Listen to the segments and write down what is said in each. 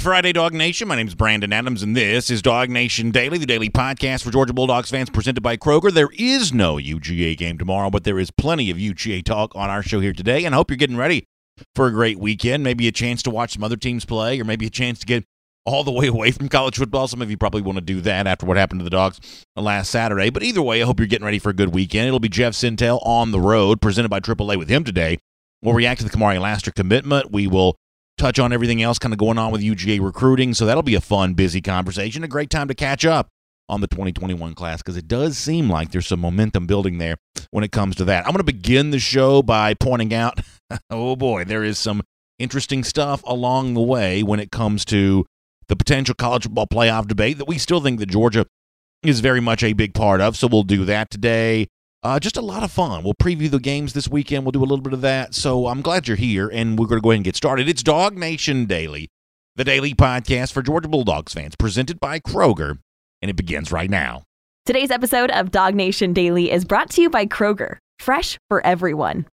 Friday, Dog Nation. My name is Brandon Adams, and this is Dog Nation Daily, the daily podcast for Georgia Bulldogs fans presented by Kroger. There is no UGA game tomorrow, but there is plenty of UGA talk on our show here today, and I hope you're getting ready for a great weekend, maybe a chance to watch some other teams play, or maybe a chance to get all the way away from college football. Some of you probably want to do that after what happened to the Dogs last Saturday, but either way, I hope you're getting ready for a good weekend. It'll be Jeff Sintel on the road, presented by AAA with him today. We'll react to the Kamari Laster commitment. We will touch on everything else kind of going on with UGA recruiting, so that'll be a fun, busy conversation, a great time to catch up on the 2021 class, because it does seem like there's some momentum building there when it comes to that. I'm going to begin the show by pointing out, oh boy, there is some interesting stuff along the way when it comes to the potential college football playoff debate that we still think that Georgia is very much a big part of, so we'll do that today. Just a lot of fun. We'll preview the games this weekend. We'll do a little bit of that. So I'm glad you're here, and we're going to go ahead and get started. It's Dog Nation Daily, the daily podcast for Georgia Bulldogs fans, presented by Kroger, and it begins right now. Today's episode of Dog Nation Daily is brought to you by Kroger, fresh for everyone.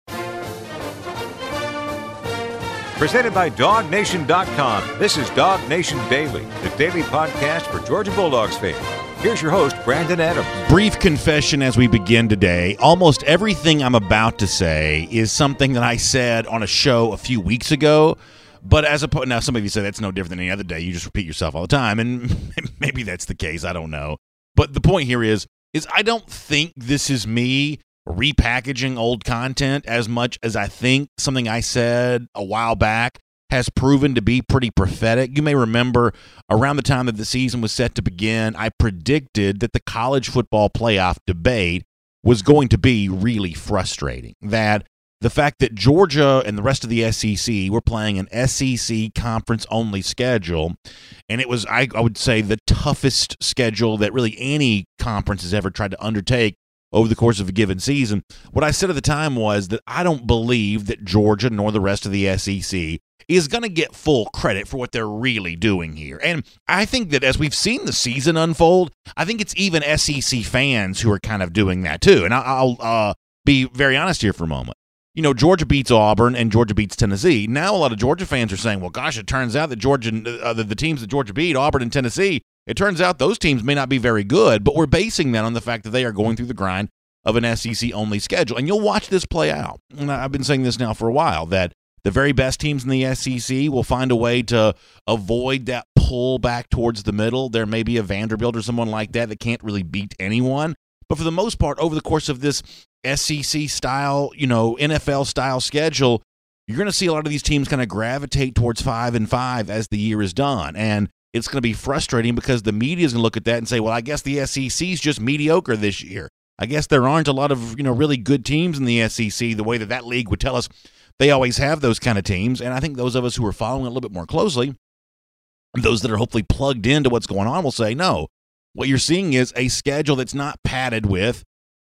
Presented by DogNation.com. This is Dog Nation Daily, the daily podcast for Georgia Bulldogs fans. Here's your host, Brandon Adams. Brief confession as we begin today. Almost everything I'm about to say is something that I said on a show a few weeks ago. But now some of you say that's no different than any other day. You just repeat yourself all the time, and maybe that's the case. I don't know. But the point here is I don't think this is me repackaging old content as much as I think something I said a while back has proven to be pretty prophetic. You may remember around the time that the season was set to begin, I predicted that the college football playoff debate was going to be really frustrating. That the fact that Georgia and the rest of the SEC were playing an SEC conference-only schedule, and it was, I would say, the toughest schedule that really any conference has ever tried to undertake over the course of a given season. What I said at the time was that I don't believe that Georgia nor the rest of the SEC is going to get full credit for what they're really doing here. And I think that as we've seen the season unfold, I think it's even SEC fans who are kind of doing that too. And I'll be very honest here for a moment. You know, Georgia beats Auburn and Georgia beats Tennessee. Now a lot of Georgia fans are saying, well, gosh, it turns out that the teams that Georgia beat, Auburn and Tennessee, it turns out those teams may not be very good, but we're basing that on the fact that they are going through the grind of an SEC-only schedule. And you'll watch this play out. And I've been saying this now for a while, that the very best teams in the SEC will find a way to avoid that pull back towards the middle. There may be a Vanderbilt or someone like that can't really beat anyone. But for the most part, over the course of this SEC-style, NFL-style schedule, you're going to see a lot of these teams kind of gravitate towards 5-5 as the year is done. And it's going to be frustrating because the media is going to look at that and say, well, I guess the SEC is just mediocre this year. I guess there aren't a lot of, really good teams in the SEC the way that league would tell us they always have those kind of teams. And I think those of us who are following it a little bit more closely, those that are hopefully plugged into what's going on, will say, no, what you're seeing is a schedule that's not padded with,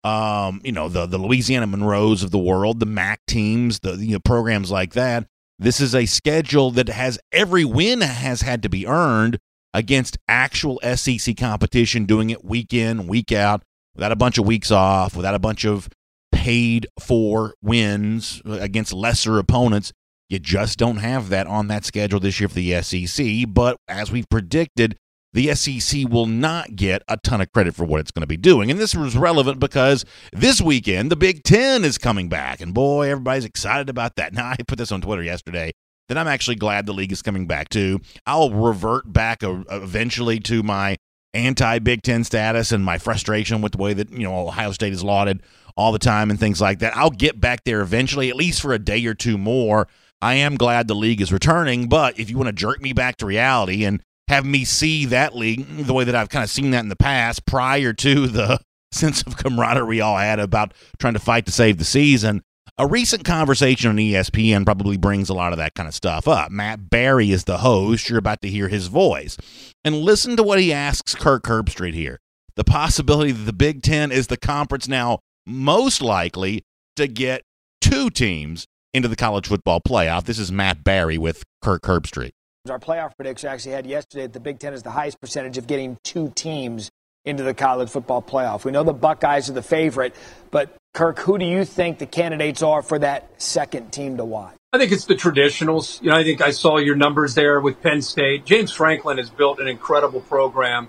the Louisiana Monroes of the world, the MAC teams, the programs like that. This is a schedule that has every win has had to be earned against actual SEC competition, doing it week in, week out, without a bunch of weeks off, without a bunch of paid for wins against lesser opponents. You just don't have that on that schedule this year for the SEC. But as we've predicted, the SEC will not get a ton of credit for what it's going to be doing. And this was relevant because this weekend, the Big Ten is coming back. And boy, everybody's excited about that. Now, I put this on Twitter yesterday, that I'm actually glad the league is coming back too. I'll revert back eventually to my anti-Big Ten status and my frustration with the way that, Ohio State is lauded all the time and things like that. I'll get back there eventually, at least for a day or two more. I am glad the league is returning, but if you want to jerk me back to reality and have me see that league the way that I've kind of seen that in the past, prior to the sense of camaraderie we all had about trying to fight to save the season, a recent conversation on ESPN probably brings a lot of that kind of stuff up. Matt Barry is the host. You're about to hear his voice. And listen to what he asks Kirk Herbstreit here. The possibility that the Big Ten is the conference now most likely to get two teams into the college football playoff. This is Matt Barry with Kirk Herbstreit. Our playoff prediction actually had yesterday that the Big Ten is the highest percentage of getting two teams into the college football playoff. We know the Buckeyes are the favorite, but Kirk, who do you think the candidates are for that second team to watch? I think it's the traditionals. I think I saw your numbers there with Penn State. James Franklin has built an incredible program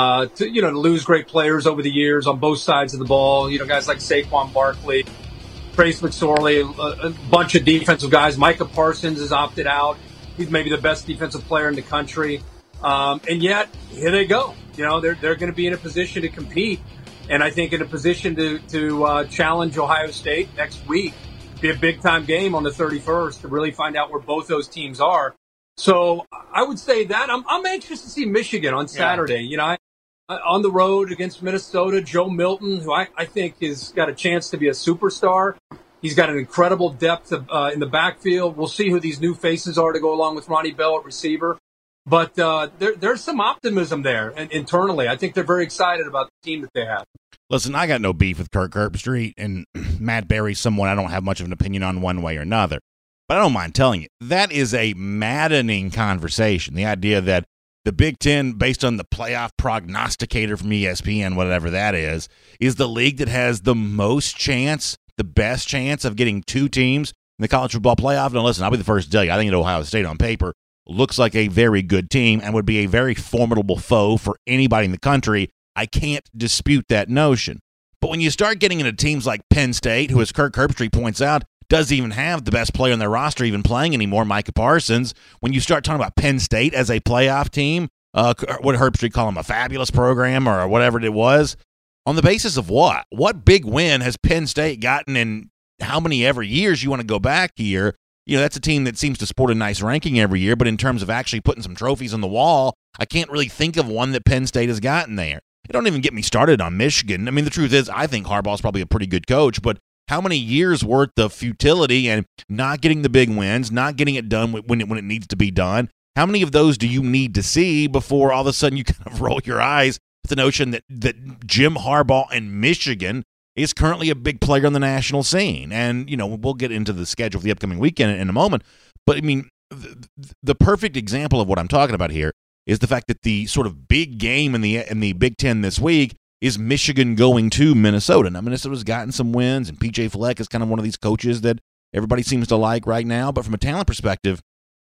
to lose great players over the years on both sides of the ball. Guys like Saquon Barkley, Trace McSorley, a bunch of defensive guys. Micah Parsons has opted out. He's maybe the best defensive player in the country. And yet, here they go. They're going to be in a position to compete. And I think in a position to challenge Ohio State next week. Be a big-time game on the 31st to really find out where both those teams are. So I would say that. I'm anxious to see Michigan on Saturday. Yeah. On the road against Minnesota, Joe Milton, who I think has got a chance to be a superstar. He's got an incredible depth in the backfield. We'll see who these new faces are to go along with Ronnie Bell at receiver. But there's some optimism there internally. I think they're very excited about the team that they have. Listen, I got no beef with Kirk Herbstreit, and Matt Berry's someone I don't have much of an opinion on one way or another. But I don't mind telling you, that is a maddening conversation. The idea that the Big Ten, based on the playoff prognosticator from ESPN, whatever that is the league that has the most chance, the best chance of getting two teams in the college football playoff. Now, listen, I'll be the first to tell you, I think that Ohio State on paper looks like a very good team and would be a very formidable foe for anybody in the country. I can't dispute that notion. But when you start getting into teams like Penn State, who, as Kirk Herbstreit points out, doesn't even have the best player on their roster even playing anymore, Micah Parsons, when you start talking about Penn State as a playoff team, what did Herbstreit call them, a fabulous program or whatever it was, on the basis of what? What big win has Penn State gotten in how many ever years you want to go back here? That's a team that seems to sport a nice ranking every year, but in terms of actually putting some trophies on the wall, I can't really think of one that Penn State has gotten there. It don't even get me started on Michigan. I mean, the truth is, I think Harbaugh's probably a pretty good coach, but how many years worth of futility and not getting the big wins, not getting it done when it needs to be done? How many of those do you need to see before all of a sudden you kind of roll your eyes at the notion that Jim Harbaugh and Michigan is currently a big player on the national scene? And, we'll get into the schedule for the upcoming weekend in a moment. But, I mean, the perfect example of what I'm talking about here is the fact that the sort of big game in the Big Ten this week is Michigan going to Minnesota. Now, Minnesota's gotten some wins, and P.J. Fleck is kind of one of these coaches that everybody seems to like right now. But from a talent perspective,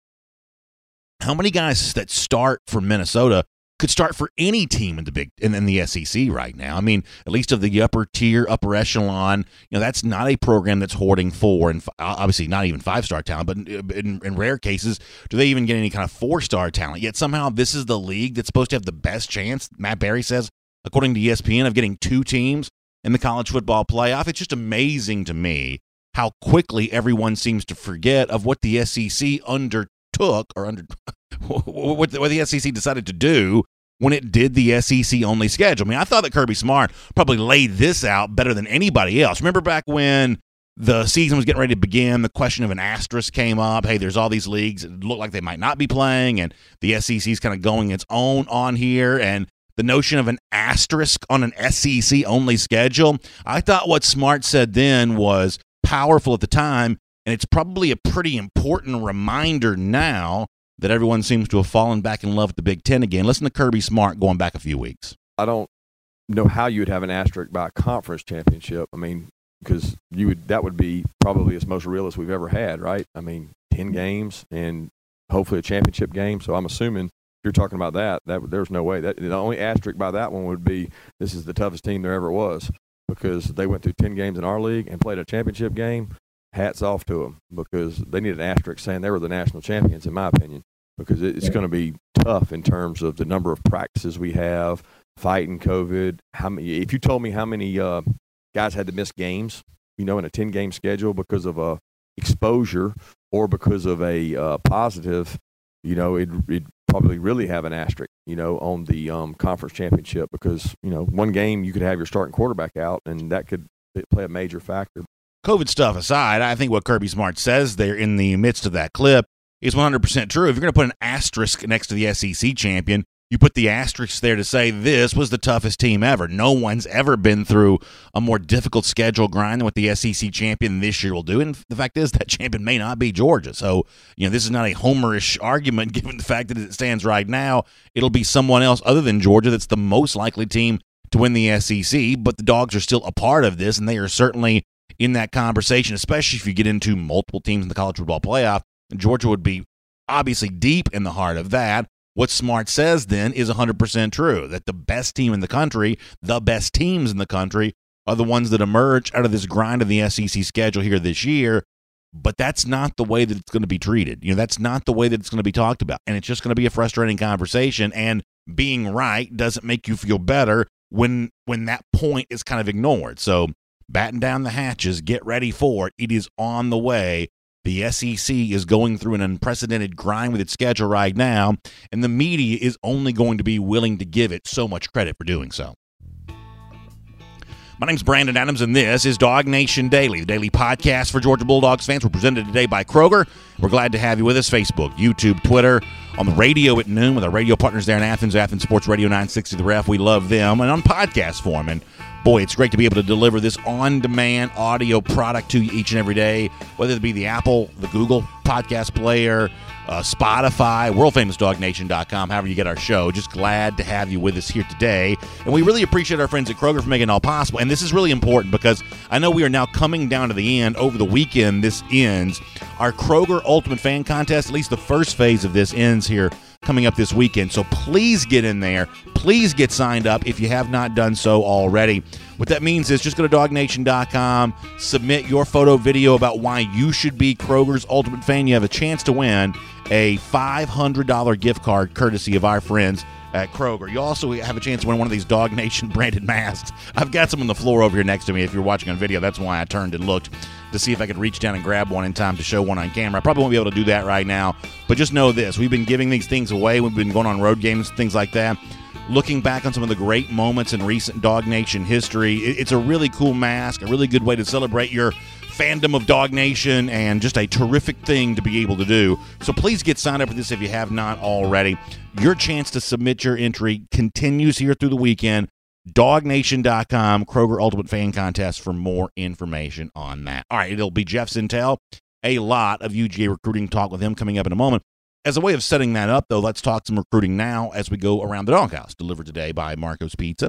how many guys that start for Minnesota could start for any team in the SEC right now? I mean, at least of the upper tier, upper echelon, that's not a program that's hoarding 4 and obviously not even 5-star talent, but in rare cases, do they even get any kind of 4-star talent? Yet somehow this is the league that's supposed to have the best chance, Matt Berry says, according to ESPN, of getting 2 teams in the college football playoff. It's just amazing to me how quickly everyone seems to forget of what the SEC what the SEC decided to do when it did the SEC-only schedule. I mean, I thought that Kirby Smart probably laid this out better than anybody else. Remember back when the season was getting ready to begin, the question of an asterisk came up. Hey, there's all these leagues that look like they might not be playing, and the SEC's kind of going its own on here, and the notion of an asterisk on an SEC-only schedule, I thought what Smart said then was powerful at the time, and it's probably a pretty important reminder now that everyone seems to have fallen back in love with the Big Ten again. Listen to Kirby Smart going back a few weeks. I don't know how you would have an asterisk by a conference championship. I mean, because that would be probably as most realist we've ever had, right? I mean, 10 games and hopefully a championship game. So I'm assuming if you're talking about that there's no way. The only asterisk by that one would be this is the toughest team there ever was, because they went through 10 games in our league and played a championship game. Hats off to them, because they need an asterisk saying they were the national champions, in my opinion, because it's going to be tough in terms of the number of practices we have, fighting COVID. If you told me how many guys had to miss games, in a 10-game schedule because of a exposure or because of a positive, it'd probably really have an asterisk, on the conference championship, because, one game you could have your starting quarterback out, and that could play a major factor. COVID stuff aside, I think what Kirby Smart says there in the midst of that clip is 100% true. If you're going to put an asterisk next to the SEC champion, you put the asterisk there to say this was the toughest team ever. No one's ever been through a more difficult schedule grind than what the SEC champion this year will do. And the fact is that champion may not be Georgia. So, this is not a homerish argument given the fact that as it stands right now, it'll be someone else other than Georgia that's the most likely team to win the SEC. But the Dogs are still a part of this, and they are certainly in that conversation, especially if you get into multiple teams in the college football playoff. Georgia would be obviously deep in the heart of that. What Smart says then is 100% true, that the best team in the country, the best teams in the country, are the ones that emerge out of this grind of the SEC schedule here this year. But that's not the way that it's going to be treated. That's not the way that it's going to be talked about. And it's just going to be a frustrating conversation. And being right doesn't make you feel better when that point is kind of ignored. So batten down the hatches, get ready for it. It is on the way. The SEC is going through an unprecedented grind with its schedule right now, and the media is only going to be willing to give it so much credit for doing so. My name's Brandon Adams, and this is Dog Nation Daily, the daily podcast for Georgia Bulldogs fans. We're presented today by Kroger. We're glad to have you with us. Facebook, YouTube, Twitter, on the radio at noon with our radio partners there in Athens, Athens Sports Radio 960 The Ref. We love them. And on podcast form. And boy, it's great to be able to deliver this on-demand audio product to you each and every day, whether it be the Apple, the Google podcast player, Spotify, worldfamousdognation.com, however you get our show. Just glad to have you with us here today. And we really appreciate our friends at Kroger for making it all possible. And this is really important because I know we are now coming down to the end. Over the weekend, this ends. Our Kroger Ultimate Fan Contest, at least the first phase of this, ends here coming up this weekend. So please get in there. Please get signed up if you have not done so already. What that means is just go to dognation.com, submit your photo, video about why you should be Kroger's Ultimate Fan. You have a chance to win a $500 gift card courtesy of our friends at Kroger. You also have a chance to win one of these Dog Nation branded masks. I've got some on the floor over here next to me. If you're watching on video, that's why I turned and looked to see if I could reach down and grab one in time to show one on camera. I probably won't be able to do that right now, but just know this. We've been giving these things away. We've been going on road games, things like that. Looking back on some of the great moments in recent Dog Nation history, it's a really cool mask, a really good way to celebrate your fandom of Dog Nation, and just a terrific thing to be able to do. So please get signed up for this if you have not already. Your chance to submit your entry continues here through the weekend. DogNation.com, Kroger Ultimate Fan Contest for more information on that. All right, it'll be Jeff Sintel. A lot of UGA recruiting talk with him coming up in a moment. As a way of setting that up, though, let's talk some recruiting now as we go around the doghouse, delivered today by Marco's Pizza.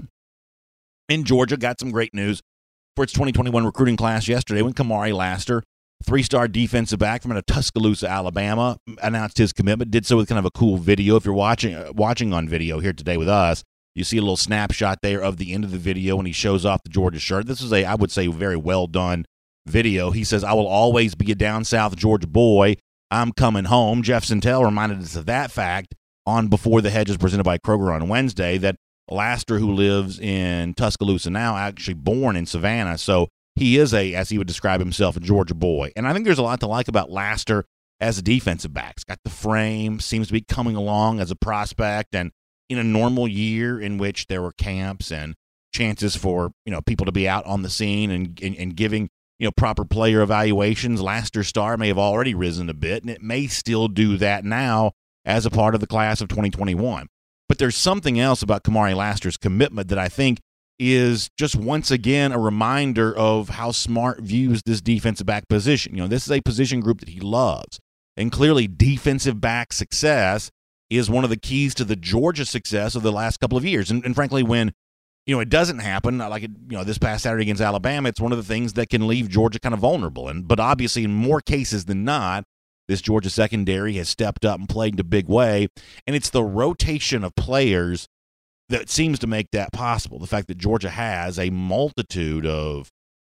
In Georgia, got some great news for its 2021 recruiting class yesterday when Kamari Laster, three-star defensive back from Tuscaloosa, Alabama, announced his commitment. Did so with kind of a cool video. If you're watching on video here today with us, you see a little snapshot there of the end of the video when he shows off the Georgia shirt. This is I would say, very well done video. He says, "I will always be a down south Georgia boy. I'm coming home." Jeff Sintel reminded us of that fact on Before the Hedges presented by Kroger on Wednesday, that Laster, who lives in Tuscaloosa now, actually born in Savannah. So he is as he would describe himself, a Georgia boy. And I think there's a lot to like about Laster as a defensive back. He's got the frame, seems to be coming along as a prospect. And in a normal year in which there were camps and chances for, people to be out on the scene and giving, proper player evaluations, Laster's star may have already risen a bit, and it may still do that now as a part of the class of 2021. But there's something else about Kamari Laster's commitment that I think is just once again a reminder of how Smart views this defensive back position. This is a position group that he loves. And clearly defensive back success is one of the keys to the Georgia success of the last couple of years. And frankly, when it doesn't happen, like this past Saturday against Alabama, it's one of the things that can leave Georgia kind of vulnerable. But obviously, in more cases than not, this Georgia secondary has stepped up and played in a big way. And it's the rotation of players that seems to make that possible. The fact that Georgia has a multitude of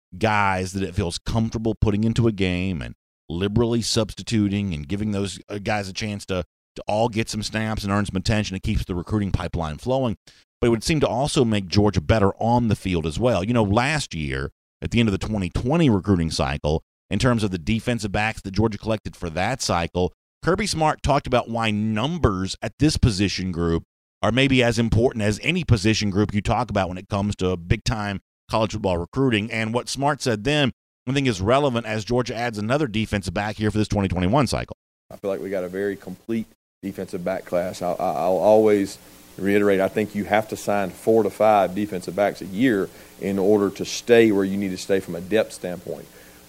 guys that it feels comfortable putting into a game and liberally substituting and giving those guys a chance to all get some snaps and earn some attention. It keeps the recruiting pipeline flowing. But it would seem to also make Georgia better on the field as well. Last year, at the end of the 2020 recruiting cycle, in terms of the defensive backs that Georgia collected for that cycle, Kirby Smart talked about why numbers at this position group are maybe as important as any position group you talk about when it comes to big-time college football recruiting. And what Smart said then, I think, is relevant as Georgia adds another defensive back here for this 2021 cycle. I feel like we got a very complete defensive back class. I'll always reiterate, I think you have to sign 4 to 5 defensive backs a year in order to stay where you need to stay from a depth standpoint.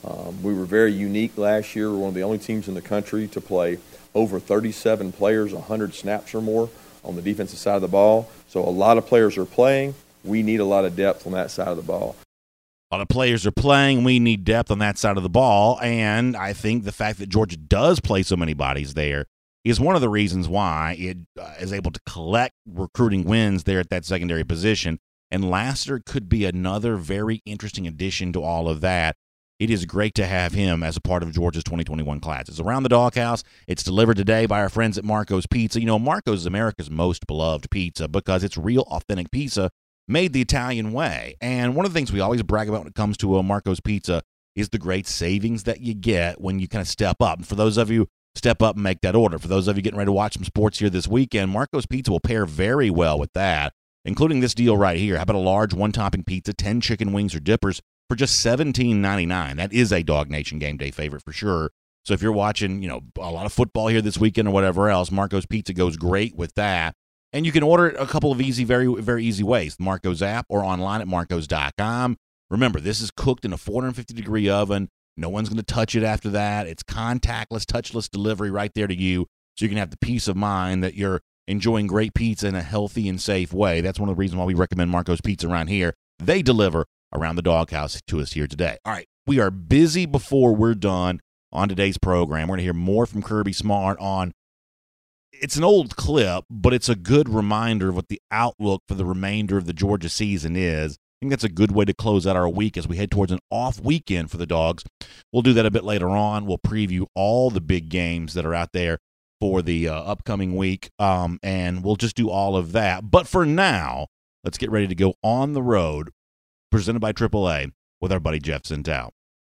We were very unique last year. We were one of the only teams in the country to play over 37 players, 100 snaps or more on the defensive side of the ball. So a lot of players are playing. We need a lot of depth on that side of the ball. A lot of players are playing. We need depth on that side of the ball, and I think the fact that Georgia does play so many bodies there is one of the reasons why it is able to collect recruiting wins there at that secondary position. And Lassiter could be another very interesting addition to all of that. It is great to have him as a part of Georgia's 2021 class. It's around the doghouse. It's delivered today by our friends at Marco's Pizza. You know, Marco's is America's most beloved pizza because it's real, authentic pizza made the Italian way. And one of the things we always brag about when it comes to Marco's Pizza is the great savings that you get when you kind of step up. And for those of you step up and make that order, for those of you getting ready to watch some sports here this weekend, Marco's Pizza will pair very well with that, including this deal right here. How about a large one-topping pizza, 10 chicken wings or dippers for just $17.99? That is a Dog Nation game day favorite for sure. So if you're watching, a lot of football here this weekend or whatever else, Marco's Pizza goes great with that. And you can order it a couple of easy, very, very easy ways. The Marco's app or online at marcos.com. Remember, this is cooked in a 450-degree oven. No one's going to touch it after that. It's contactless, touchless delivery right there to you, so you can have the peace of mind that you're enjoying great pizza in a healthy and safe way. That's one of the reasons why we recommend Marco's Pizza around here. They deliver around the doghouse to us here today. All right, we are busy before we're done on today's program. We're going to hear more from Kirby Smart on, it's an old clip, but it's a good reminder of what the outlook for the remainder of the Georgia season is. I think that's a good way to close out our week as we head towards an off weekend for the Dogs. We'll do that a bit later on. We'll preview all the big games that are out there for the upcoming week, and we'll just do all of that. But for now, let's get ready to go on the road, presented by AAA, with our buddy Jeff Sentell.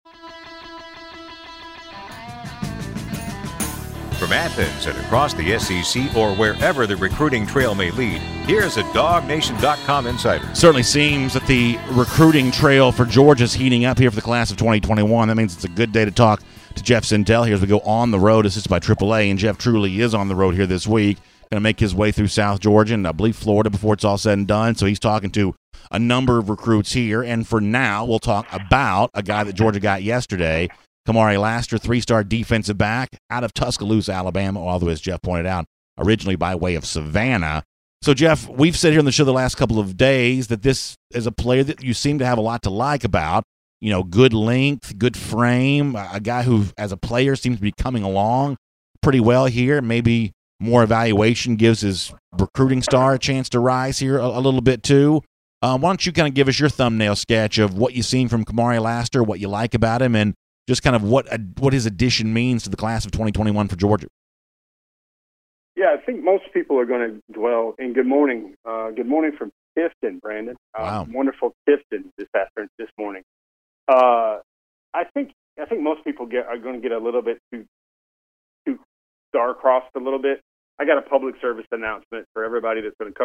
From Athens and across the SEC or wherever the recruiting trail may lead, here's a DogNation.com insider. Certainly seems that the recruiting trail for Georgia is heating up here for the class of 2021. That means it's a good day to talk to Jeff Sentell here as we go on the road, assisted by AAA. And Jeff truly is on the road here this week. Going to make his way through South Georgia and I believe Florida before it's all said and done. So he's talking to a number of recruits here. And for now, we'll talk about a guy that Georgia got yesterday, Kamari Lassiter, 3-star defensive back out of Tuscaloosa, Alabama, although, as Jeff pointed out, originally by way of Savannah. So, Jeff, we've said here on the show the last couple of days that this is a player that you seem to have a lot to like about. Good length, good frame, a guy who, as a player, seems to be coming along pretty well here. Maybe more evaluation gives his recruiting star a chance to rise here a little bit, too. Why don't you kind of give us your thumbnail sketch of what you've seen from Kamari Lassiter, what you like about him, and just kind of what his addition means to the class of 2021 for Georgia. Yeah, I think most people are going to dwell in good morning. Good morning from Tifton, Brandon. Wow. Wonderful Tifton this morning. I think most people are going to get a little bit too star-crossed a little bit. I got a public service announcement for everybody that's going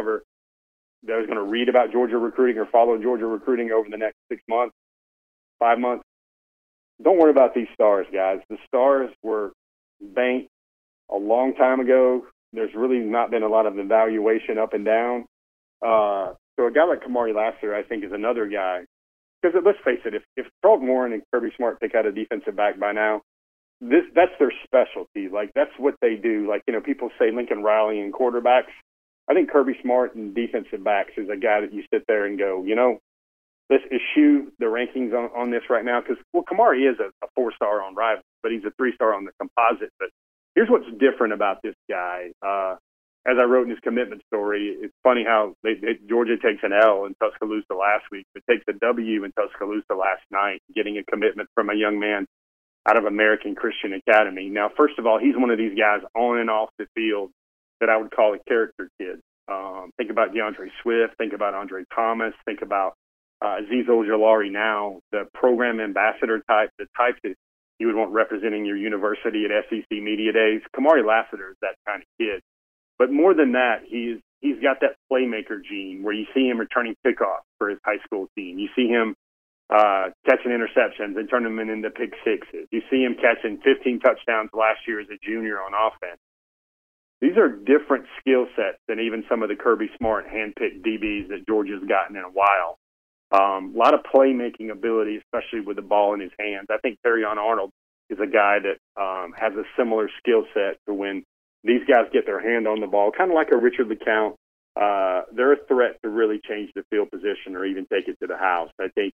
to read about Georgia recruiting or follow Georgia recruiting over the next 6 months, 5 months. Don't worry about these stars, guys. The stars were banked a long time ago. There's really not been a lot of evaluation up and down. So a guy like Kamari Lassiter, I think, is another guy. Because let's face it, if Charlton Warren and Kirby Smart pick out a defensive back by now, that's their specialty. Like, that's what they do. Like, people say Lincoln Riley and quarterbacks. I think Kirby Smart and defensive backs is a guy that you sit there and go, let's eschew the rankings on this right now because, Kamari is a 4-star on Rivals, but he's a 3-star on the composite. But here's what's different about this guy. As I wrote in his commitment story, it's funny how Georgia takes an L in Tuscaloosa last week, but takes a W in Tuscaloosa last night, getting a commitment from a young man out of American Christian Academy. Now, first of all, he's one of these guys on and off the field that I would call a character kid. Think about DeAndre Swift. Think about Andre Thomas. Think about Azeez Ojulari now, the program ambassador type, the type that you would want representing your university at SEC Media Days. Kamari Lassiter is that kind of kid. But more than that, he's got that playmaker gene where you see him returning kickoffs for his high school team. You see him catching interceptions and turning them into pick sixes. You see him catching 15 touchdowns last year as a junior on offense. These are different skill sets than even some of the Kirby Smart handpicked DBs that Georgia's gotten in a while. A lot of playmaking ability, especially with the ball in his hands. I think Terrion Arnold is a guy that has a similar skill set to when these guys get their hand on the ball, kind of like a Richard LeCount. They're a threat to really change the field position or even take it to the house. I think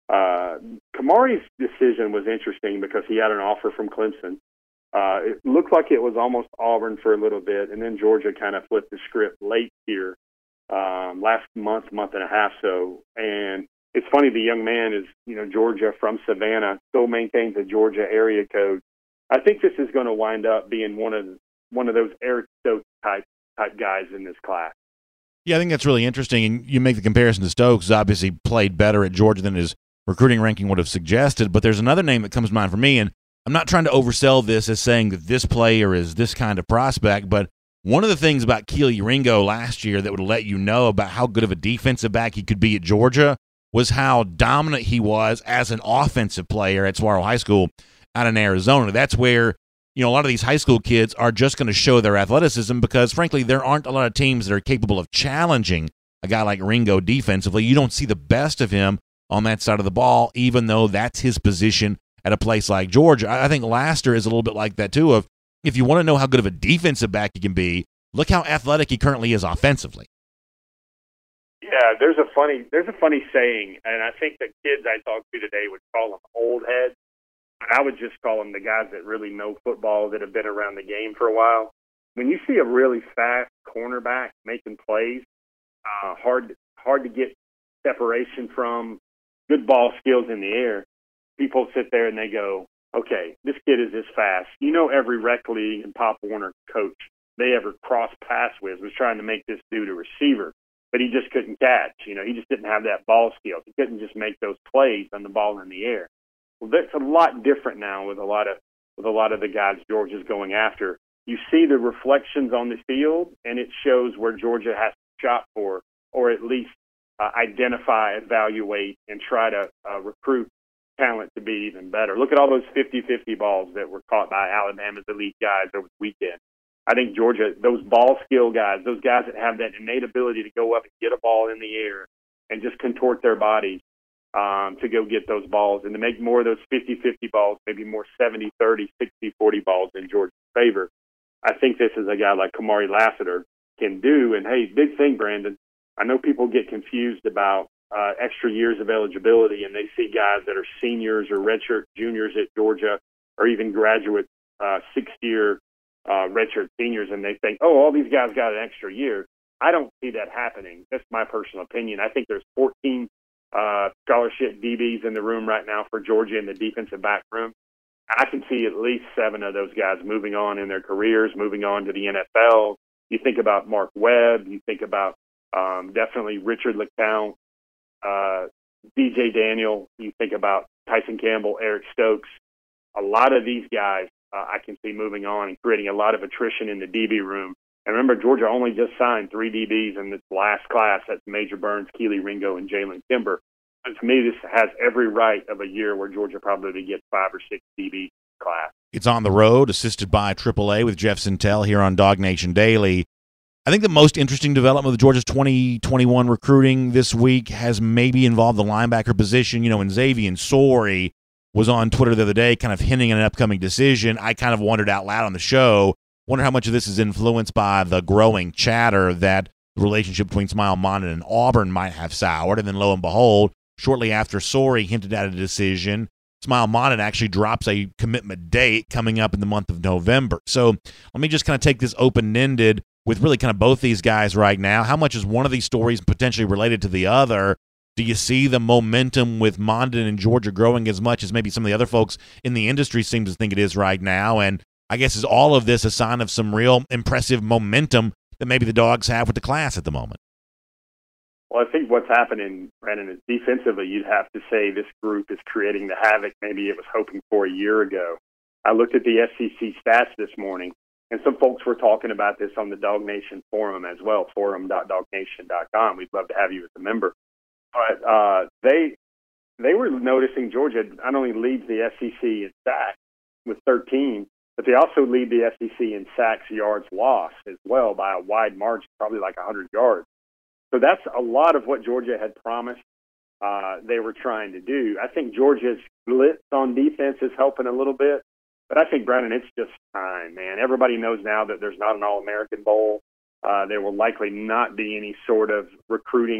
Kamari's decision was interesting because he had an offer from Clemson. It looked like it was almost Auburn for a little bit, and then Georgia kind of flipped the script late here, last month and a half so. And it's funny, the young man is, Georgia from Savannah, still maintains a Georgia area code. I think this is going to wind up being one of those Eric Stokes type guys in this class. Yeah, I think that's really interesting. And you make the comparison to Stokes, who's obviously played better at Georgia than his recruiting ranking would have suggested. But there's another name that comes to mind for me, and I'm not trying to oversell this as saying that this player is this kind of prospect, but one of the things about Kelee Ringo last year that would let you know about how good of a defensive back he could be at Georgia was how dominant he was as an offensive player at Saguaro High School out in Arizona. That's where, a lot of these high school kids are just going to show their athleticism because, frankly, there aren't a lot of teams that are capable of challenging a guy like Ringo defensively. You don't see the best of him on that side of the ball, even though that's his position at a place like Georgia. I think Laster is a little bit like that, too, of if you want to know how good of a defensive back he can be, look how athletic he currently is offensively. Yeah, there's a funny saying, and I think the kids I talked to today would call them old heads. I would just call them the guys that really know football, that have been around the game for a while. When you see a really fast cornerback making plays, hard to get separation from, good ball skills in the air, people sit there and they go, okay, this kid is this fast. Every rec league and Pop Warner coach they ever crossed paths with was trying to make this dude a receiver, but he just couldn't catch. He just didn't have that ball skill. He couldn't just make those plays on the ball in the air. Well, that's a lot different now with a lot of the guys Georgia's going after. You see the reflections on the field, and it shows where Georgia has to shop for, or at least identify, evaluate, and try to recruit talent to be even better. Look at all those 50-50 balls that were caught by Alabama's elite guys over the weekend. I think Georgia, those ball skill guys, those guys that have that innate ability to go up and get a ball in the air and just contort their bodies to go get those balls and to make more of those 50-50 balls, maybe more 70-30, 60-40 balls in Georgia's favor. I think this is a guy like Kamari Lassiter can do. And, hey, big thing, Brandon, I know people get confused about extra years of eligibility, and they see guys that are seniors or redshirt juniors at Georgia or even graduate sixth-year redshirt seniors, and they think, oh, all these guys got an extra year. I don't see that happening. That's my personal opinion. I think there's 14 scholarship DBs in the room right now for Georgia in the defensive back room. I can see at least 7 of those guys moving on in their careers, moving on to the NFL. You think about Mark Webb. You think about definitely Richard LeCount, DJ Daniel. You think about Tyson Campbell, Eric Stokes. A lot of these guys I can see moving on and creating a lot of attrition in the DB room. And remember, Georgia only just signed 3 DBs in this last class. That's Major Burns, Kelee Ringo, and Jalen Kimber. And to me, this has every right of a year where Georgia probably gets 5 or 6 DB class. It's On the Road, assisted by AAA with Jeff Sintel here on Dog Nation Daily. I think the most interesting development of Georgia's 2021 recruiting this week has maybe involved the linebacker position. And Xavier Sori was on Twitter the other day kind of hinting at an upcoming decision. I kind of wondered out loud on the show, wonder how much of this is influenced by the growing chatter that the relationship between Smael Mondon and Auburn might have soured. And then lo and behold, shortly after Sori hinted at a decision, Smael Mondon actually drops a commitment date coming up in the month of November. So let me just kind of take this open-ended with really kind of both these guys right now. How much is one of these stories potentially related to the other? Do you see the momentum with Mondon and Georgia growing as much as maybe some of the other folks in the industry seem to think it is right now? And I guess is all of this a sign of some real impressive momentum that maybe the Dogs have with the class at the moment? Well, I think what's happening, Brandon, is defensively, you'd have to say this group is creating the havoc maybe it was hoping for a year ago. I looked at the SEC stats this morning, and some folks were talking about this on the Dog Nation forum as well, forum.dognation.com. We'd love to have you as a member. But they were noticing Georgia not only leads the SEC in sacks with 13, but they also lead the SEC in sacks, yards, lost as well by a wide margin, probably like 100 yards. So that's a lot of what Georgia had promised they were trying to do. I think Georgia's blitz on defense is helping a little bit, but I think, Brandon, it's just time, man. Everybody knows now that there's not an All-American Bowl. There will likely not be any sort of recruiting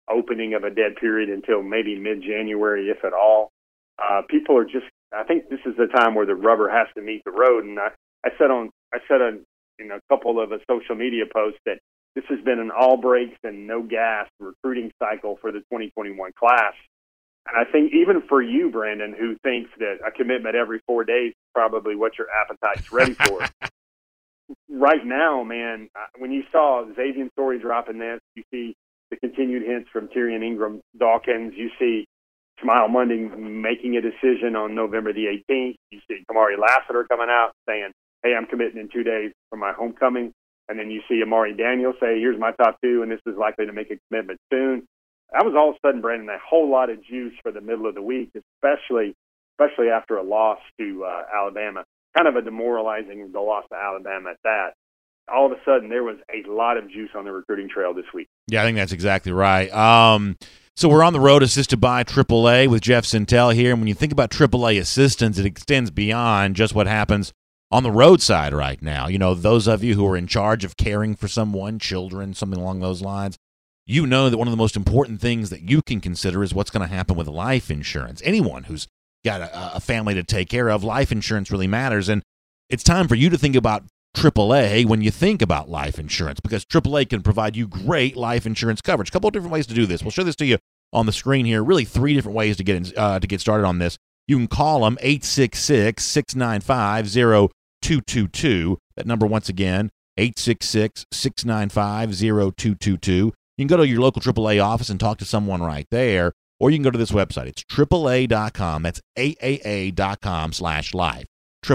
opening of a dead period until maybe mid-January, if at all. People are just, I think this is the time where the rubber has to meet the road. And I said on a couple of social media posts that this has been an all brakes and no gas recruiting cycle for the 2021 class. And I think even for you, Brandon, who thinks that a commitment every 4 days is probably what your appetite's ready for. Right now, man, when you saw Xavier Story dropping this, you see the continued hints from Tyrion Ingram Dawkins, you see Smile Monday making a decision on November the 18th. You see Kamari Lassiter coming out saying, hey, I'm committing in 2 days for my homecoming. And then you see Amari Daniels say, here's my top two, and this is likely to make a commitment soon. That was all of a sudden, Brandon, a whole lot of juice for the middle of the week, especially after a loss to Alabama. Kind of a demoralizing loss to Alabama at that. All of a sudden, there was a lot of juice on the recruiting trail this week. Yeah, I think that's exactly right. So we're on the road assisted by AAA with Jeff Sintel here. And when you think about AAA assistance, it extends beyond just what happens on the roadside right now. You know, those of you who are in charge of caring for someone, children, something along those lines, you know that one of the most important things that you can consider is what's going to happen with life insurance. Anyone who's got a family to take care of, life insurance really matters. And it's time for you to think about AAA when you think about life insurance, because AAA can provide you great life insurance coverage. A couple of different ways to do this. We'll show this to you on the screen here. Really 3 different ways to get started on this. You can call them 866-695-0222. That number once again, 866-695-0222. You can go to your local AAA office and talk to someone right there, or you can go to this website. It's AAA.com. That's AAA.com/life.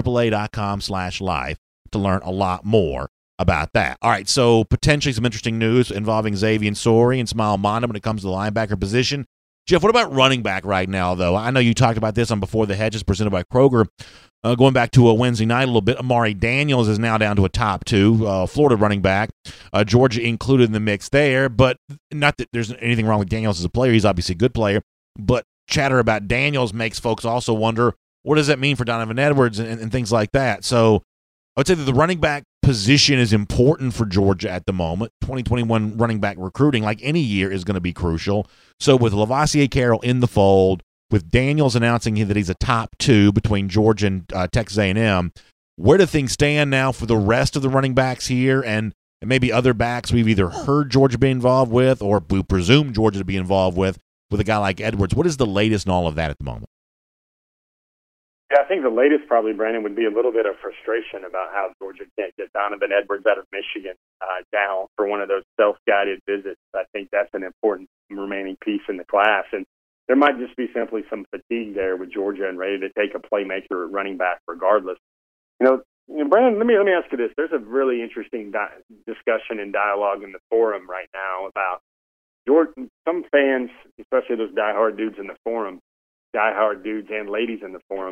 AAA.com/life to learn a lot more about that. All right, so potentially some interesting news involving Xavier Story and Smile Monday when it comes to the linebacker position. Jeff, what about running back right now, though? I know you talked about this on Before the Hedges, presented by Kroger. Going back to a Wednesday night a little bit, Amari Daniels is now down to a top 2, Florida running back. Georgia included in the mix there, but not that there's anything wrong with Daniels as a player. He's obviously a good player, but chatter about Daniels makes folks also wonder, what does that mean for Donovan Edwards and things like that? So I would say that the running back position is important for Georgia at the moment. 2021 running back recruiting, like any year, is going to be crucial. So with Lavassie Carroll in the fold, with Daniels announcing that he's a top 2 between Georgia and Texas A&M, where do things stand now for the rest of the running backs here and maybe other backs we've either heard Georgia be involved with or we presume Georgia to be involved with a guy like Edwards? What is the latest in all of that at the moment? Yeah, I think the latest probably, Brandon, would be a little bit of frustration about how Georgia can't get Donovan Edwards out of Michigan down for one of those self-guided visits. I think that's an important remaining piece in the class. And there might just be simply some fatigue there with Georgia and ready to take a playmaker at running back regardless. Brandon, let me ask you this. There's a really interesting discussion and dialogue in the forum right now about Georgia. Some fans, especially those diehard dudes in the forum, diehard dudes and ladies in the forum,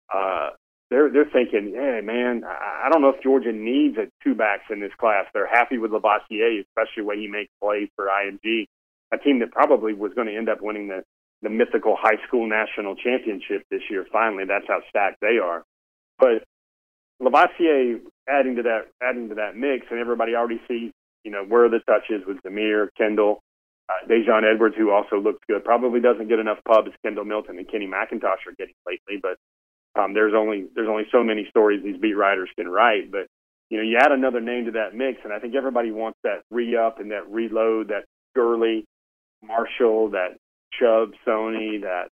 they're thinking, hey, man, I don't know if Georgia needs 2 backs in this class. They're happy with Lavassie, especially when he makes plays for IMG, a team that probably was going to end up winning the mythical high school national championship this year. Finally, that's how stacked they are. But Lavassie adding to that mix, and everybody already sees, where are the touches with Zamir, Kendall, Dejon Edwards, who also looks good. Probably doesn't get enough pub as Kendall Milton and Kenny McIntosh are getting lately, but there's only so many stories these beat writers can write. But you add another name to that mix, and I think everybody wants that re-up and that reload, that Gurley, Marshall, that Chubb, Sony, that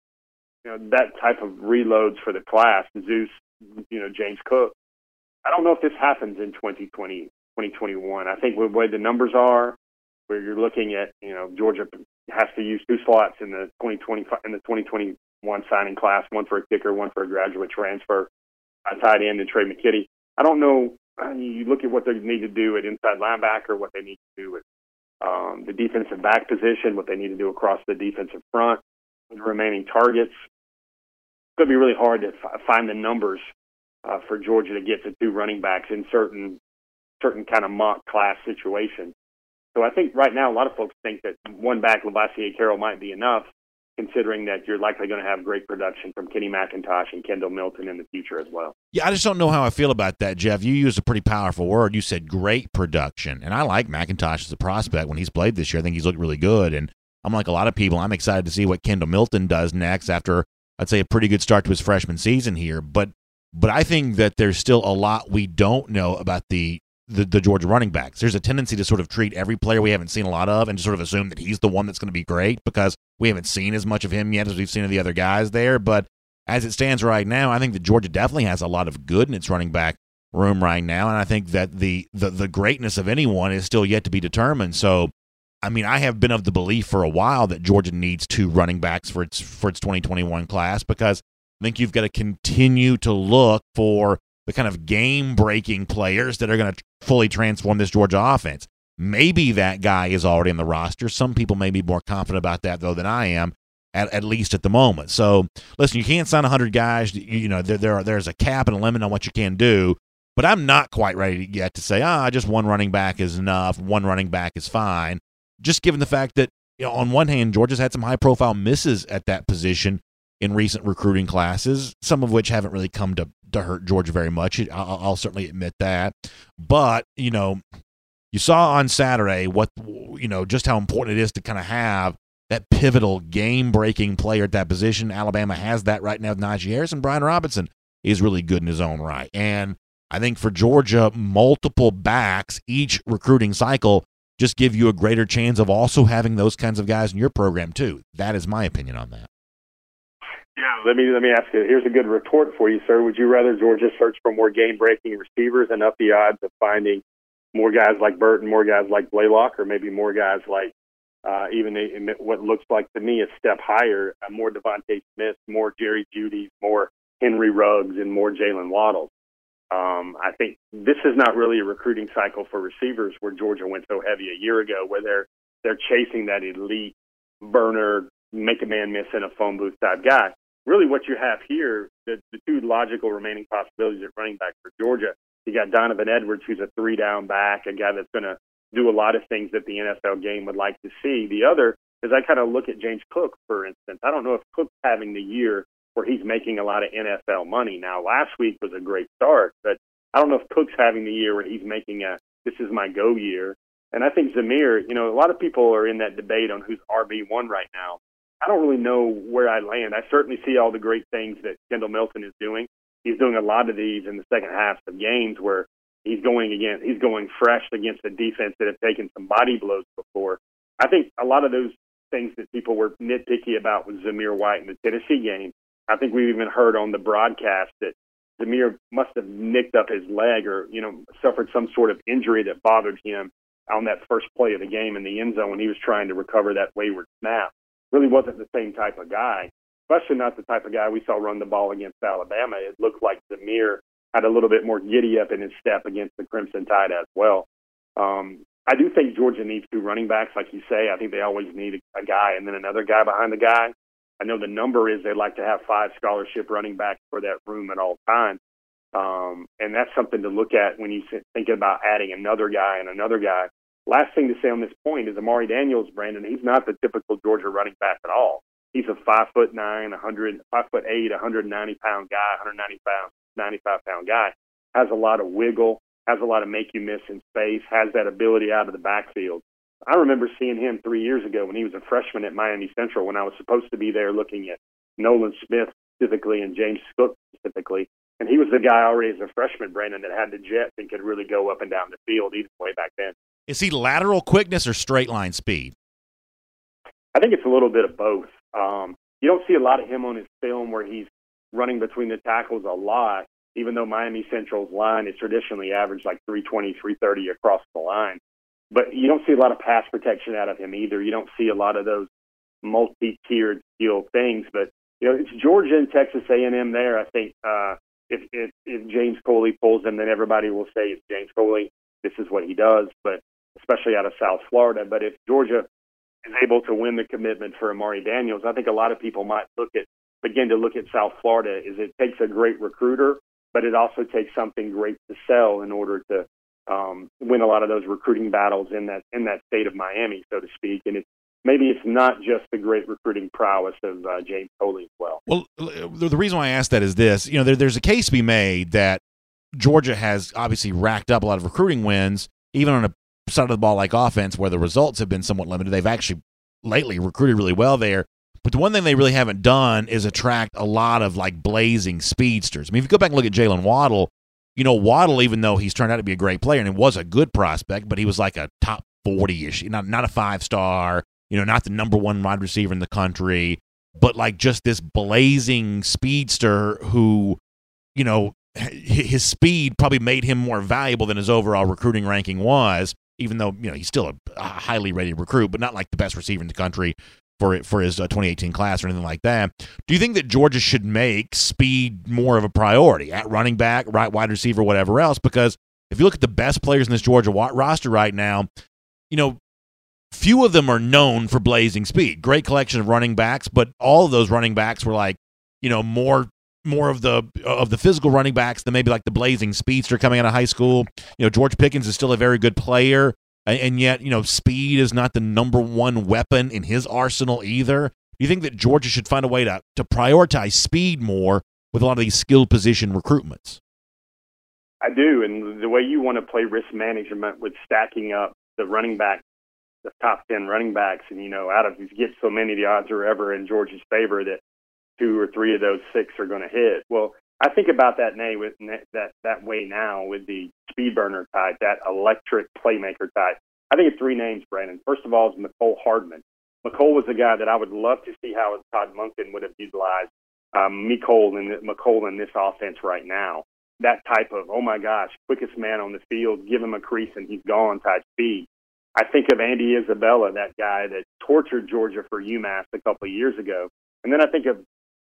type of reloads for the class. Zeus, James Cook. I don't know if this happens in 2020, 2021. I think with the way the numbers are, where you're looking at, Georgia has to use 2 slots in the 2021 signing class, one for a kicker, one for a graduate transfer, a tight end, and Trey McKitty. I don't know. You look at what they need to do at inside linebacker, what they need to do with the defensive back position, what they need to do across the defensive front, with the remaining targets. It's going to be really hard to find the numbers for Georgia to get to 2 running backs in certain kind of mock class situations. So I think right now a lot of folks think that 1 back, Lavassie Carroll, might be enough, considering that you're likely going to have great production from Kenny McIntosh and Kendall Milton in the future as well. Yeah, I just don't know how I feel about that, Jeff. You used a pretty powerful word. You said great production, and I like McIntosh as a prospect when he's played this year. I think he's looked really good, and I'm like a lot of people. I'm excited to see what Kendall Milton does next after, I'd say, a pretty good start to his freshman season here. But I think that there's still a lot we don't know about the Georgia running backs. There's a tendency to sort of treat every player we haven't seen a lot of and just sort of assume that he's the one that's going to be great because we haven't seen as much of him yet as we've seen of the other guys there. But as it stands right now, I think that Georgia definitely has a lot of good in its running back room right now, and I think that the greatness of anyone is still yet to be determined. So, I mean, I have been of the belief for a while that Georgia needs 2 running backs for its 2021 class because I think you've got to continue to look for the kind of game-breaking players that are going to fully transform this Georgia offense. Maybe that guy is already in the roster. Some people may be more confident about that, though, than I am, at least at the moment. So, listen, you can't sign 100 guys. You know, there's a cap and a limit on what you can do, but I'm not quite ready yet to say, just one running back is enough, one running back is fine, just given the fact that, you know, on one hand, Georgia's had some high-profile misses at that position in recent recruiting classes, some of which haven't really come to hurt Georgia very much. I'll certainly admit that. But, you know, you saw on Saturday just how important it is to kind of have that pivotal game-breaking player at that position. Alabama has that right now with Najee Harris, and Brian Robinson is really good in his own right. And I think for Georgia, multiple backs each recruiting cycle just give you a greater chance of also having those kinds of guys in your program too. That is my opinion on that. Yeah, let me ask you. Here's a good retort for you, sir. Would you rather Georgia search for more game-breaking receivers and up the odds of finding more guys like Burton, more guys like Blaylock, or maybe more guys like even what looks like to me a step higher, more Devontae Smith, more Jerry Jeudy, more Henry Ruggs, and more Jalen Waddle? I think this is not really a recruiting cycle for receivers where Georgia went so heavy a year ago, where they're chasing that elite burner, make a man miss in a phone booth type guy. Really what you have here, the 2 logical remaining possibilities at running back for Georgia, you got Donovan Edwards, who's a 3-down back, a guy that's going to do a lot of things that the NFL game would like to see. The other is I kind of look at James Cook, for instance. I don't know if Cook's having the year where he's making a lot of NFL money. Now, last week was a great start, but I don't know if Cook's having the year where he's making this is my go year. And I think Zamir, you know, a lot of people are in that debate on who's RB1 right now. I don't really know where I land. I certainly see all the great things that Kendall Milton is doing. He's doing a lot of these in the second half of games where he's going fresh against a defense that have taken some body blows before. I think a lot of those things that people were nitpicky about with Zamir White in the Tennessee game, I think we even heard on the broadcast that Zamir must have nicked up his leg or, you know, suffered some sort of injury that bothered him on that first play of the game in the end zone when he was trying to recover that wayward snap. Really wasn't the same type of guy, especially not the type of guy we saw run the ball against Alabama. It looked like Zamir had a little bit more giddy up in his step against the Crimson Tide as well. I do think Georgia needs 2 running backs, like you say. I think they always need a guy and then another guy behind the guy. I know the number is they like to have 5 scholarship running backs for that room at all times. And that's something to look at when you think about adding another guy and another guy. Last thing to say on this point is Amari Daniels, Brandon. He's not the typical Georgia running back at all. He's a 5'9", 5'8", 190-pound guy, 95-pound guy. Has a lot of wiggle, has a lot of make you miss in space, has that ability out of the backfield. I remember seeing him 3 years ago when he was a freshman at Miami Central when I was supposed to be there looking at Nolan Smith specifically and James Cook specifically. And he was the guy already as a freshman, Brandon, that had the jets and could really go up and down the field even way back then. Is he lateral quickness or straight line speed? I think it's a little bit of both. You don't see a lot of him on his film where he's running between the tackles a lot, even though Miami Central's line is traditionally averaged like 320, 330 across the line. But you don't see a lot of pass protection out of him either. You don't see a lot of those multi-tiered skill things. But, you know, it's Georgia and Texas A&M there. I think if James Coley pulls him, then everybody will say it's James Coley. This is what he does, but especially out of South Florida. But if Georgia is able to win the commitment for Amari Daniels, I think a lot of people might begin to look at South Florida is it takes a great recruiter, but it also takes something great to sell in order to win a lot of those recruiting battles in that state of Miami, so to speak. And maybe it's not just the great recruiting prowess of James Coley as well. Well, the reason why I asked that is this. You know, there's a case to be made that Georgia has obviously racked up a lot of recruiting wins, even on a side of the ball like offense where the results have been somewhat limited. They've actually lately, recruited really well there. But the one thing they really haven't done is attract a lot of like blazing speedsters. I mean, if you go back and look at Jalen Waddle, Waddle, even though he's turned out to be a great player and he was a good prospect, but he was like a top 40-ish, not a 5-star, not the number one wide receiver in the country, but like just this blazing speedster who, his speed probably made him more valuable than his overall recruiting ranking was, even though, he's still a highly rated recruit, but not like the best receiver in the country for his 2018 class or anything like that. Do you think that Georgia should make speed more of a priority at running back, right wide receiver, whatever else? Because if you look at the best players in this Georgia roster right now, few of them are known for blazing speed. Great collection of running backs, but all of those running backs were like, more of the physical running backs than maybe like the blazing speedster coming out of high school. George Pickens is still a very good player. And yet, speed is not the number one weapon in his arsenal either. Do you think that Georgia should find a way to prioritize speed more with a lot of these skilled position recruitments? I do, and the way you want to play risk management with stacking up the running back, the top 10 running backs, and, out of you get so many, the odds are ever in Georgia's favor that 2 or 3 of those 6 are going to hit. Well, I think about that way now with the speed burner type, that electric playmaker type. I think of 3 names, Brandon. First of all is Mecole Hardman. Mecole was a guy that I would love to see how Todd Monken would have utilized Mecole in this offense right now. That type of, oh my gosh, quickest man on the field, give him a crease and he's gone type speed. I think of Andy Isabella, that guy that tortured Georgia for UMass a couple of years ago. And then I think of,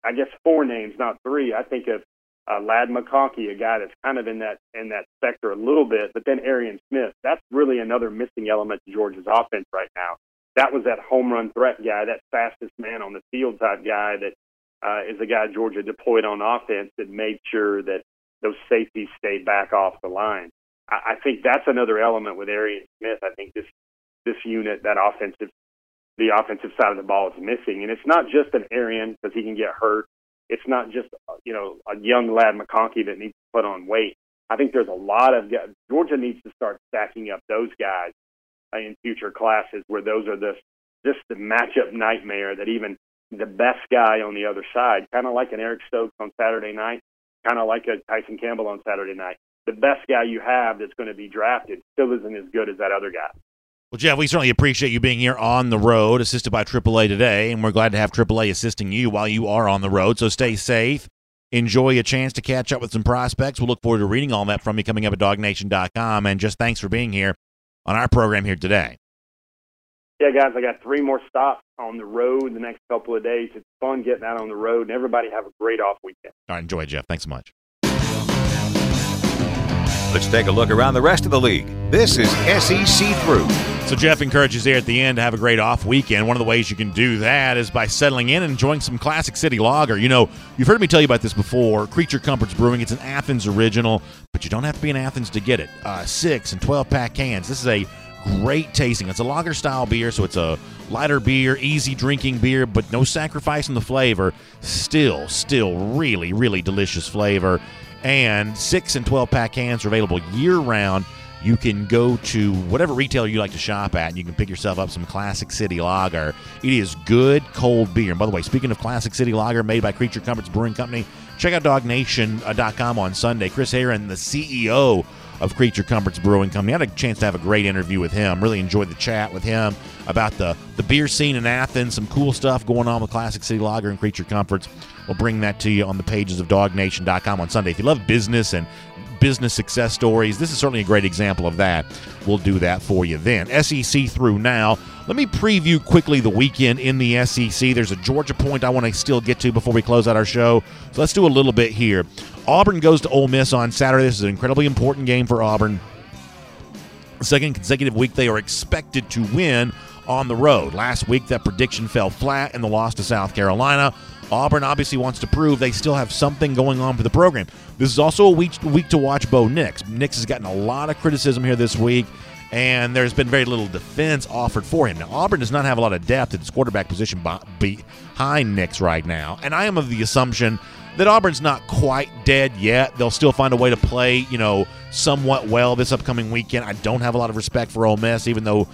4 names, not 3. I think of Ladd McConkey, a guy that's kind of in that sector a little bit, but then Arian Smith. That's really another missing element to Georgia's offense right now. That was that home run threat guy, that fastest man on the field type guy that is a guy Georgia deployed on offense that made sure that those safeties stayed back off the line. I think that's another element with Arian Smith. I think this unit, the offensive side of the ball is missing. And it's not just an Arian because he can get hurt. It's not just, a young Ladd McConkey that needs to put on weight. I think there's a lot of guys. Georgia needs to start stacking up those guys in future classes where those are just the matchup nightmare that even the best guy on the other side, kind of like an Eric Stokes on Saturday night, kind of like a Tyson Campbell on Saturday night, the best guy you have that's going to be drafted still isn't as good as that other guy. Well, Jeff, we certainly appreciate you being here on the road, assisted by AAA today, and we're glad to have AAA assisting you while you are on the road. So stay safe. Enjoy a chance to catch up with some prospects. We'll look forward to reading all that from you coming up at DogNation.com. And just thanks for being here on our program here today. Yeah, guys, I got 3 more stops on the road the next couple of days. It's fun getting out on the road, and everybody have a great off weekend. All right, enjoy, Jeff. Thanks so much. Let's take a look around the rest of the league. This is SEC Through. So Jeff encourages there at the end to have a great off weekend. One of the ways you can do that is by settling in and enjoying some Classic City Lager. You've heard me tell you about this before. Creature Comforts Brewing. It's an Athens original, but you don't have to be in Athens to get it. 6 and 12-pack cans. This is a great tasting. It's a lager-style beer, so it's a lighter beer, easy drinking beer, but no sacrifice in the flavor. Still really, really delicious flavor. And 6 and 12-pack cans are available year-round. You can go to whatever retailer you like to shop at, and you can pick yourself up some Classic City Lager. It is good, cold beer. And by the way, speaking of Classic City Lager made by Creature Comforts Brewing Company, check out DogNation.com on Sunday. Chris Aaron, the CEO of Creature Comforts Brewing Company. I had a chance to have a great interview with him. Really enjoyed the chat with him about the beer scene in Athens, some cool stuff going on with Classic City Lager and Creature Comforts. We'll bring that to you on the pages of DogNation.com on Sunday. If you love business and business success stories, this is certainly a great example of that. We'll do that for you then. SEC Through now. Let me preview quickly the weekend in the SEC. There's a Georgia point I want to still get to before we close out our show. So let's do a little bit here. Auburn goes to Ole Miss on Saturday. This is an incredibly important game for Auburn. Second consecutive week they are expected to win on the road. Last week that prediction fell flat in the loss to South Carolina. Auburn obviously wants to prove they still have something going on for the program. This is also a week to watch Bo Nix. Nix has gotten a lot of criticism here this week, and there's been very little defense offered for him. Now, Auburn does not have a lot of depth at its quarterback position behind Nix right now, and I am of the assumption that Auburn's not quite dead yet. They'll still find a way to play, somewhat well this upcoming weekend. I don't have a lot of respect for Ole Miss, even though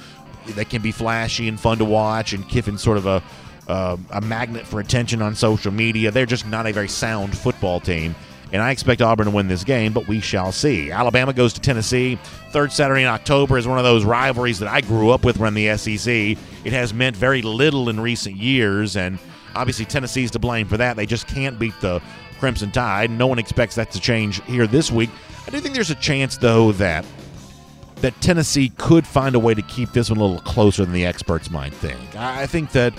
that can be flashy and fun to watch, and Kiffin's sort of a magnet for attention on social media. They're just not a very sound football team, and I expect Auburn to win this game, but we shall see. Alabama goes to Tennessee. Third Saturday in October is one of those rivalries that I grew up with around the SEC. It has meant very little in recent years, and obviously Tennessee's to blame for that. They just can't beat the Crimson Tide. No one expects that to change here this week. I do think there's a chance, though, that Tennessee could find a way to keep this one a little closer than the experts might think. I think that,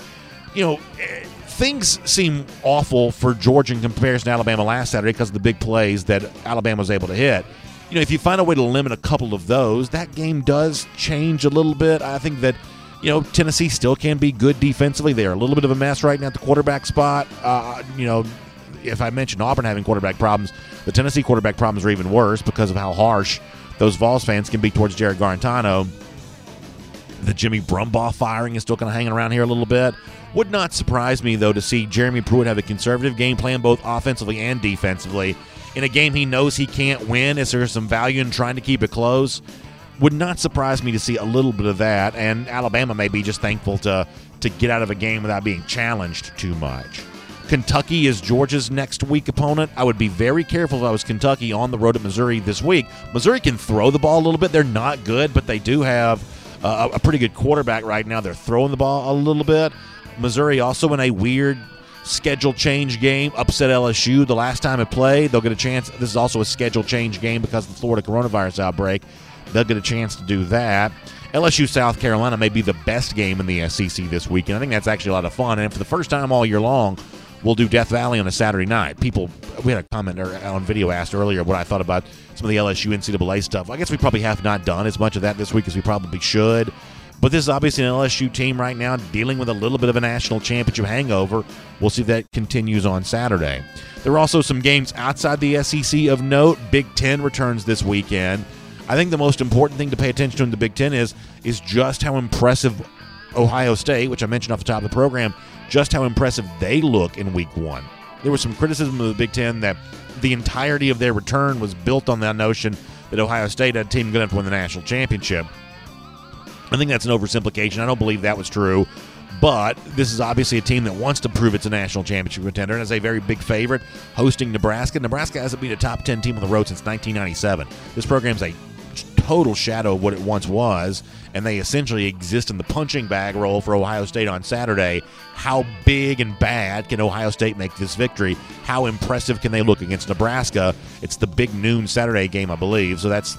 things seem awful for Georgia in comparison to Alabama last Saturday because of the big plays that Alabama was able to hit. If you find a way to limit a couple of those, that game does change a little bit. I think that, Tennessee still can be good defensively. They are a little bit of a mess right now at the quarterback spot. If I mentioned Auburn having quarterback problems, the Tennessee quarterback problems are even worse because of how harsh those Vols fans can be towards Jared Garantano. The Jimmy Brumbaugh firing is still kind of hanging around here a little bit. Would not surprise me, though, to see Jeremy Pruitt have a conservative game plan both offensively and defensively. In a game he knows he can't win, is there some value in trying to keep it close? Would not surprise me to see a little bit of that, and Alabama may be just thankful to get out of a game without being challenged too much. Kentucky is Georgia's next week opponent. I would be very careful if I was Kentucky on the road at Missouri this week. Missouri can throw the ball a little bit. They're not good, but they do have a pretty good quarterback right now. They're throwing the ball a little bit. Missouri also in a weird schedule change game, upset LSU the last time it played. They'll get a chance. This is also a schedule change game because of the Florida coronavirus outbreak. They'll get a chance to do that. LSU South Carolina may be the best game in the SEC this weekend. I think that's actually a lot of fun. And for the first time all year long, we'll do Death Valley on a Saturday night. We had a comment on video asked earlier what I thought about some of the LSU NCAA stuff. I guess we probably have not done as much of that this week as we probably should. But this is obviously an LSU team right now dealing with a little bit of a national championship hangover. We'll see if that continues on Saturday. There are also some games outside the SEC of note. Big Ten returns this weekend. I think the most important thing to pay attention to in the Big Ten is just how impressive Ohio State, which I mentioned off the top of the program, just how impressive they look in Week 1. There was some criticism of the Big Ten that the entirety of their return was built on that notion that Ohio State had a team good enough to win the national championship. I think that's an oversimplification. I don't believe that was true. But this is obviously a team that wants to prove it's a national championship contender and is a very big favorite hosting Nebraska. Nebraska hasn't beat a top 10 team on the road since 1997. This program's a total shadow of what it once was, and they essentially exist in the punching bag role for Ohio State on Saturday. How big and bad can Ohio State make this victory? How impressive can they look against Nebraska? It's the big noon Saturday game, I believe, so that's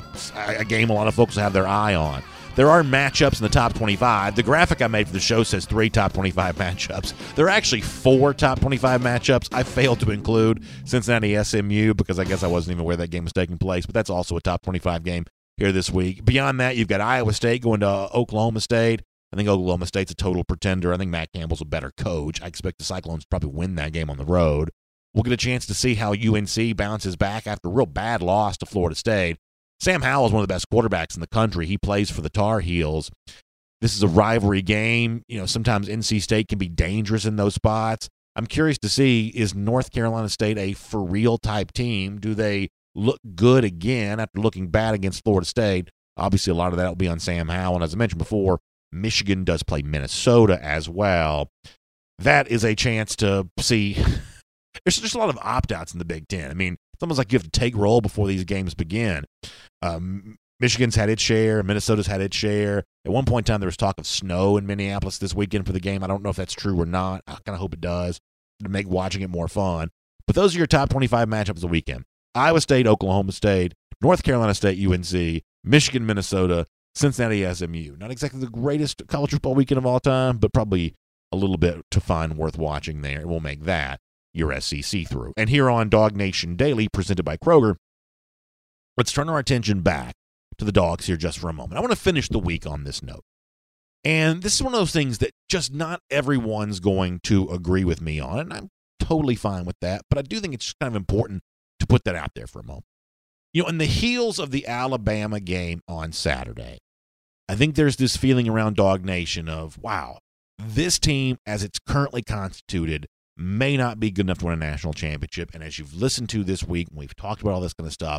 a game a lot of folks have their eye on. There are matchups in the top 25. The graphic I made for the show says 3 top 25 matchups. There are actually 4 top 25 matchups. I failed to include Cincinnati SMU because I guess I wasn't even aware that game was taking place, but that's also a top 25 game here this week. Beyond that, you've got Iowa State going to Oklahoma State. I think Oklahoma State's a total pretender. I think Matt Campbell's a better coach. I expect the Cyclones to probably win that game on the road. We'll get a chance to see how UNC bounces back after a real bad loss to Florida State. Sam Howell is one of the best quarterbacks in the country. He plays for the Tar Heels. This is a rivalry game. Sometimes NC State can be dangerous in those spots. I'm curious to see, is North Carolina State a for-real type team? Do they look good again after looking bad against Florida State? Obviously, a lot of that will be on Sam Howell. And as I mentioned before, Michigan does play Minnesota as well. That is a chance to see. There's just a lot of opt-outs in the Big Ten. I mean, it's almost like you have to take roll before these games begin. Michigan's had its share. Minnesota's had its share. At one point in time, there was talk of snow in Minneapolis this weekend for the game. I don't know if that's true or not. I kind of hope it does to make watching it more fun. But those are your top 25 matchups of the weekend. Iowa State, Oklahoma State, North Carolina State, UNC, Michigan, Minnesota, Cincinnati, SMU. Not exactly the greatest college football weekend of all time, but probably a little bit to find worth watching there. We'll make that your SEC through. And here on Dog Nation Daily, presented by Kroger, let's turn our attention back to the Dogs here just for a moment. I want to finish the week on this note. And this is one of those things that just not everyone's going to agree with me on, and I'm totally fine with that, but I do think it's just kind of important to put that out there for a moment. In the heels of the Alabama game on Saturday, I think there's this feeling around Dog Nation of, wow, this team, as it's currently constituted, may not be good enough to win a national championship. And as you've listened to this week, and we've talked about all this kind of stuff,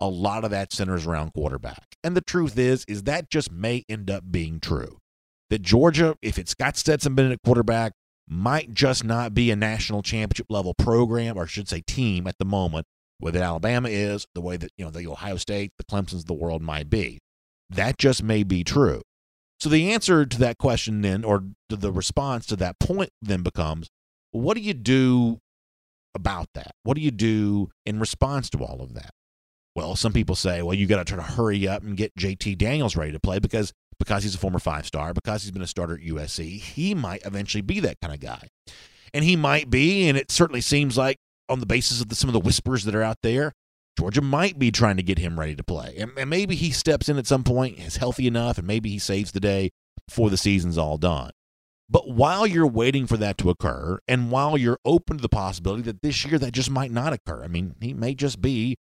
a lot of that centers around quarterback. And the truth is that just may end up being true. That Georgia, if it's got Stetson Bennett at quarterback, might just not be a national championship level program, or I should say team at the moment, the way that Alabama is, the way that the Ohio State, the Clemsons of the world might be. That just may be true. So the answer to that question then, or the response to that point then becomes, what do you do about that? What do you do in response to all of that? Well, some people say, well, you got to try to hurry up and get JT Daniels ready to play because he's a former 5-star, because he's been a starter at USC, he might eventually be that kind of guy. And he might be, and it certainly seems like on the basis of some of the whispers that are out there, Georgia might be trying to get him ready to play. And maybe he steps in at some point, is healthy enough, and maybe he saves the day before the season's all done. But while you're waiting for that to occur, and while you're open to the possibility that this year that just might not occur, I mean, he may just be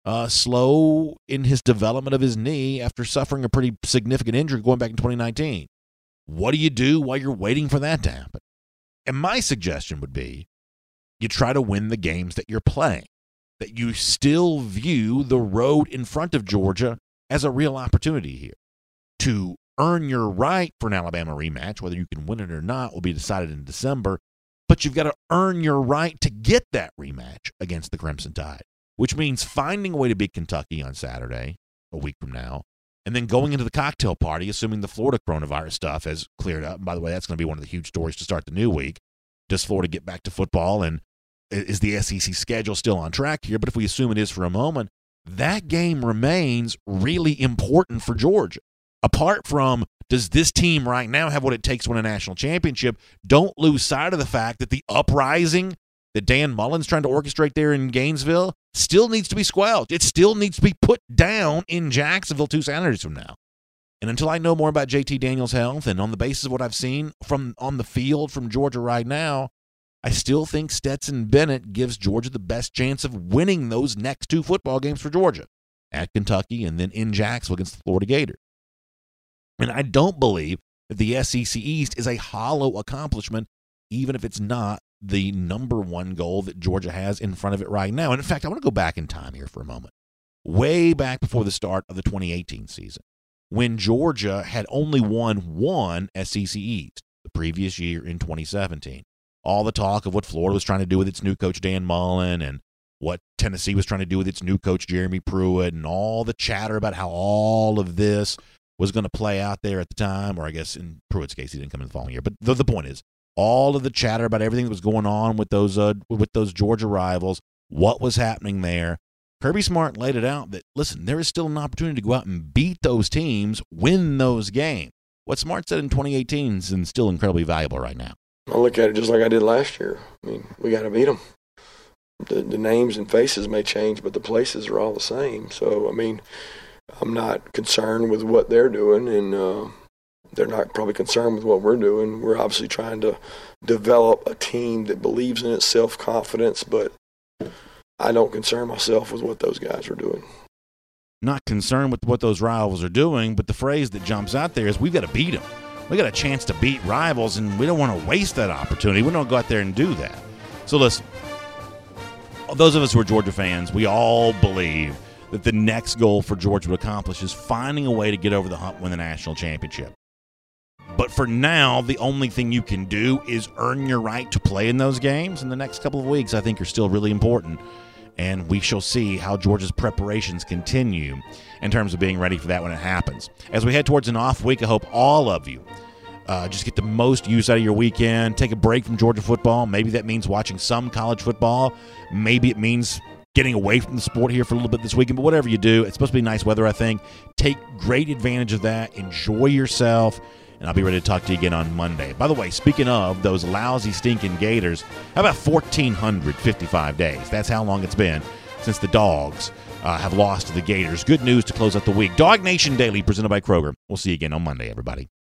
slow in his development of his knee after suffering a pretty significant injury going back in 2019. What do you do while you're waiting for that to happen? And my suggestion would be you try to win the games that you're playing, that you still view the road in front of Georgia as a real opportunity here. To earn your right for an Alabama rematch, whether you can win it or not, will be decided in December, but you've got to earn your right to get that rematch against the Crimson Tide, which means finding a way to beat Kentucky on Saturday, a week from now, and then going into the cocktail party, assuming the Florida coronavirus stuff has cleared up. And by the way, that's going to be one of the huge stories to start the new week. Does Florida get back to football, and is the SEC schedule still on track here? But if we assume it is for a moment, that game remains really important for Georgia. Apart from, does this team right now have what it takes to win a national championship, don't lose sight of the fact that the uprising that Dan Mullen's trying to orchestrate there in Gainesville still needs to be squelched. It still needs to be put down in Jacksonville 2 Saturdays from now. And until I know more about JT Daniels' health, and on the basis of what I've seen from on the field from Georgia right now, I still think Stetson Bennett gives Georgia the best chance of winning those next 2 football games for Georgia, at Kentucky and then in Jacksonville against the Florida Gators. And I don't believe that the SEC East is a hollow accomplishment, even if it's not the number one goal that Georgia has in front of it right now. And in fact, I want to go back in time here for a moment. Way back before the start of the 2018 season, when Georgia had only won one SEC East the previous year in 2017. All the talk of what Florida was trying to do with its new coach Dan Mullen, and what Tennessee was trying to do with its new coach Jeremy Pruitt, and all the chatter about how all of this was going to play out there at the time, or I guess in Pruitt's case, he didn't come in the following year. But the point is, all of the chatter about everything that was going on with those Georgia rivals, what was happening there, Kirby Smart laid it out that, listen, there is still an opportunity to go out and beat those teams, win those games. What Smart said in 2018 is still incredibly valuable right now. I look at it just like I did last year. I mean, we got to beat them. The names and faces may change, but the places are all the same. So, I mean, I'm not concerned with what they're doing, and they're not probably concerned with what we're doing. We're obviously trying to develop a team that believes in its self-confidence, but I don't concern myself with what those guys are doing. Not concerned with what those rivals are doing, but the phrase that jumps out there is we've got to beat them. We got a chance to beat rivals, and we don't want to waste that opportunity. We don't go out there and do that. So listen, those of us who are Georgia fans, we all believe that the next goal for Georgia to accomplish is finding a way to get over the hump, win the national championship. But for now, the only thing you can do is earn your right to play in those games. And the next couple of weeks, I think, are still really important. And we shall see how Georgia's preparations continue in terms of being ready for that when it happens. As we head towards an off week, I hope all of you just get the most use out of your weekend. Take a break from Georgia football. Maybe that means watching some college football. Maybe it means getting away from the sport here for a little bit this weekend. But whatever you do, it's supposed to be nice weather, I think. Take great advantage of that. Enjoy yourself. And I'll be ready to talk to you again on Monday. By the way, speaking of those lousy, stinking Gators, how about 1,455 days? That's how long it's been since the Dogs have lost to the Gators. Good news to close out the week. Dog Nation Daily, presented by Kroger. We'll see you again on Monday, everybody.